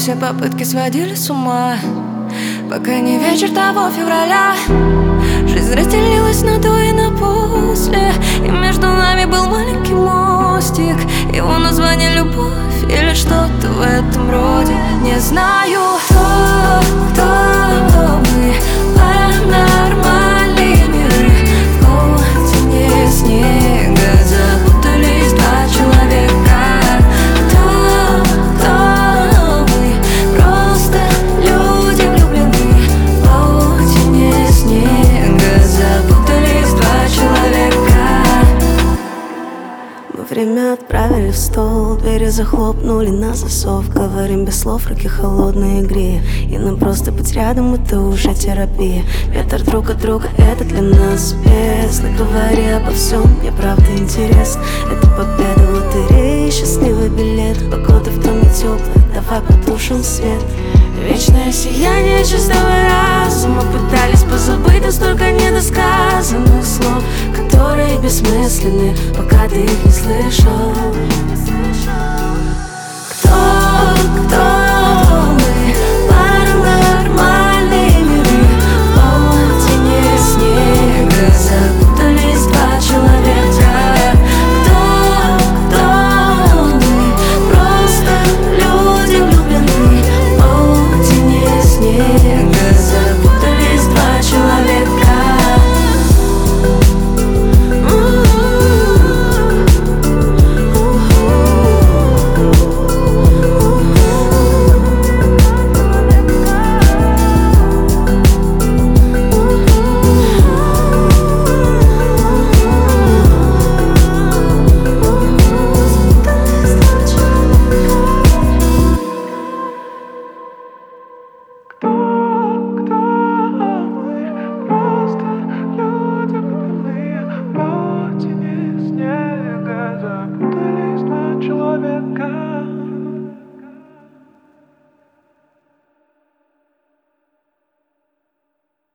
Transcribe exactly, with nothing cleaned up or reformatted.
все попытки сводили с ума, пока не вечер того февраля. Жизнь разделилась на до и на после, и между нами был маленький мостик. Его название любовь или что-то в этом роде. Не знаю, кто, кто мы, паранормальные миры. В полутьме снега запутались два человека. Кто, кто мы, просто люди влюблены. В полутьме снега запутались два человека. Мы время отправили в стол, двери захлопнули на засов. Говорим без слов, руки холодные игре, и нам просто быть рядом — это уже терапия. Метр друг от друга — это для нас бездна. Говори обо всем, мне правда интересно. Это победа в лотерее, счастливый билет. Погода в доме теплая, давай потушим свет. Вечное сияние чистого разума. Пытались позабыть, но столько недосказанных слов, которые бессмысленны, пока ты их не слышал.